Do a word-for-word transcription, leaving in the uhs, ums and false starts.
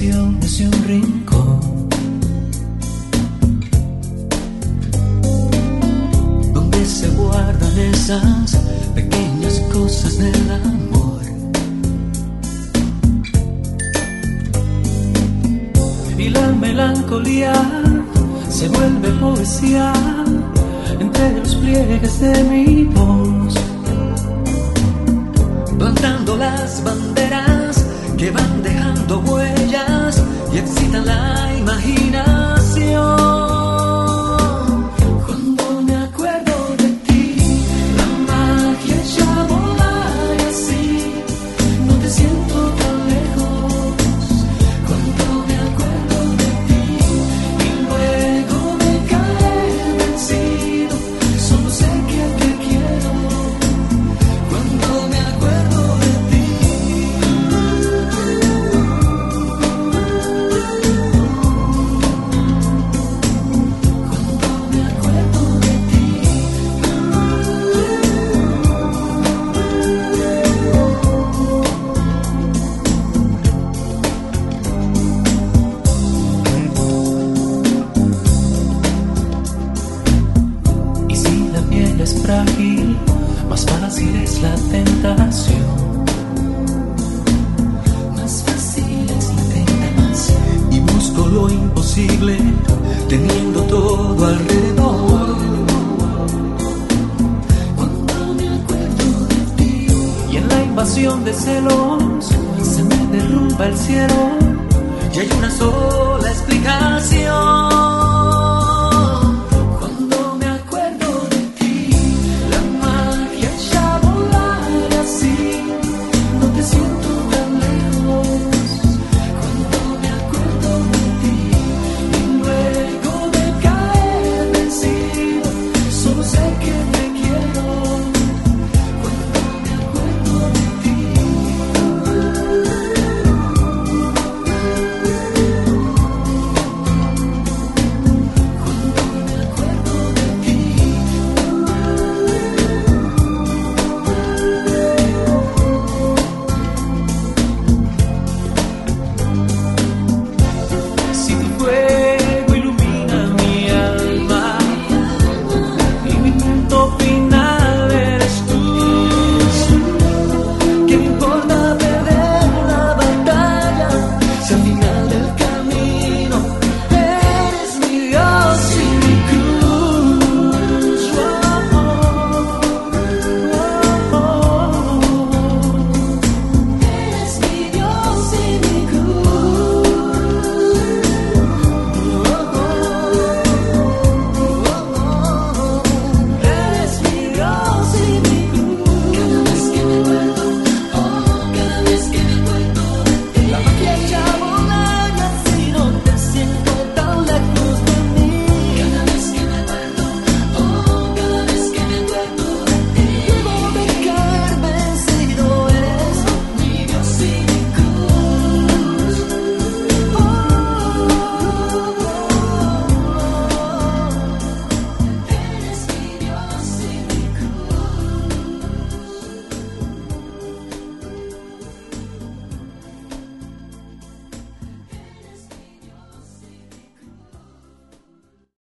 habitaciones y un rincón donde se guardan esas pequeñas cosas del amor. Y la melancolía se vuelve poesía entre los pliegues de mi voz, plantando las banderas que van dejando huellas y excitan la imaginación. Cuando me acuerdo de ti, la magia ya vola y así no te siento tan lejos. Cuando me acuerdo de ti y luego me cae vencido, solo sé que te quiero. Cuando me acuerdo de ti, cuando me acuerdo de ti. Y si la piel es frágil, más fácil es la tentación. Más fácil es la tentación. Y busco lo imposible, teniendo todo alrededor. Cuando me acuerdo de ti, y en la invasión de celos se me derrumba el cielo, y hay una sola explicación.